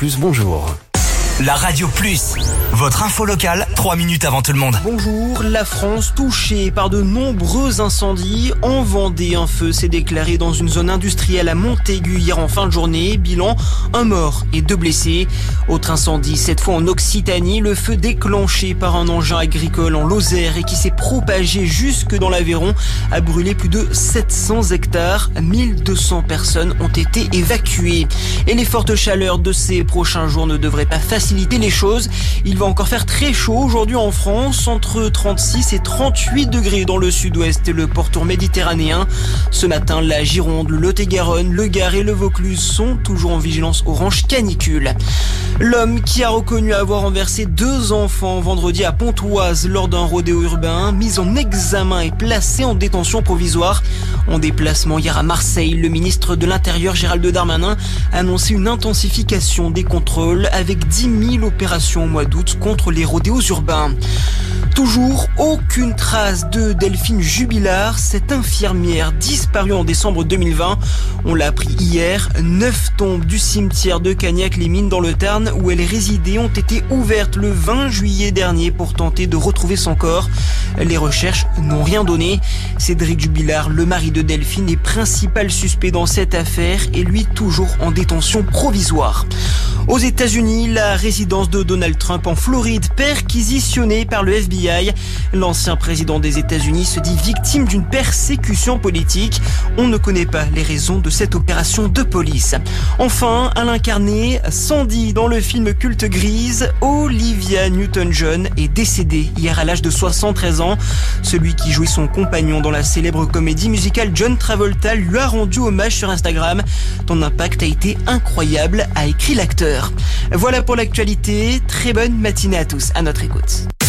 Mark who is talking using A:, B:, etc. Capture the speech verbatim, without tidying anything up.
A: Plus, bonjour.
B: La Radio Plus, votre info locale, trois minutes avant tout le monde.
C: Bonjour, la France touchée par de nombreux incendies. En Vendée, un feu s'est déclaré dans une zone industrielle à Montaigu hier en fin de journée. Bilan, un mort et deux blessés. Autre incendie, cette fois en Occitanie, le feu déclenché par un engin agricole en Lozère et qui s'est propagé jusque dans l'Aveyron a brûlé plus de sept cents hectares. mille deux cents personnes ont été évacuées. Et les fortes chaleurs de ces prochains jours ne devraient pas faciliter les choses. Il va encore faire très chaud aujourd'hui en France, entre trente-six et trente-huit degrés dans le sud-ouest et le pourtour méditerranéen. Ce matin, la Gironde, le Lot-et-Garonne, le Gard et le Vaucluse sont toujours en vigilance orange canicule. L'homme qui a reconnu avoir renversé deux enfants vendredi à Pontoise lors d'un rodéo urbain, mis en examen et placé en détention provisoire. En déplacement hier à Marseille, le ministre de l'Intérieur Gérald Darmanin a annoncé une intensification des contrôles avec dix mille opérations au mois d'août contre les rodéos urbains. Toujours aucune trace de Delphine Jubilard, cette infirmière disparue en décembre deux mille vingt. On l'a appris hier, neuf tombes du cimetière de Cagnac-les-Mines dans le Tarn où elle résidait ont été ouvertes le vingt juillet dernier pour tenter de retrouver son corps. Les recherches n'ont rien donné. Cédric Jubilard, le mari de Delphine, est principal suspect dans cette affaire et lui toujours en détention provisoire. Aux États-Unis, la résidence de Donald Trump en Floride perquisitionnée par le F B I. L'ancien président des États-Unis se dit victime d'une persécution politique. On ne connaît pas les raisons de cette opération de police. Enfin, Alain Carnet, Sandy dans le film culte Grise. Olivia Newton-John est décédée hier à l'âge de soixante-treize ans. Celui qui jouait son compagnon dans la célèbre comédie musicale John Travolta lui a rendu hommage sur Instagram. Ton impact a été incroyable, a écrit l'acteur. Voilà pour l'actualité. Très bonne matinée à tous. À notre écoute.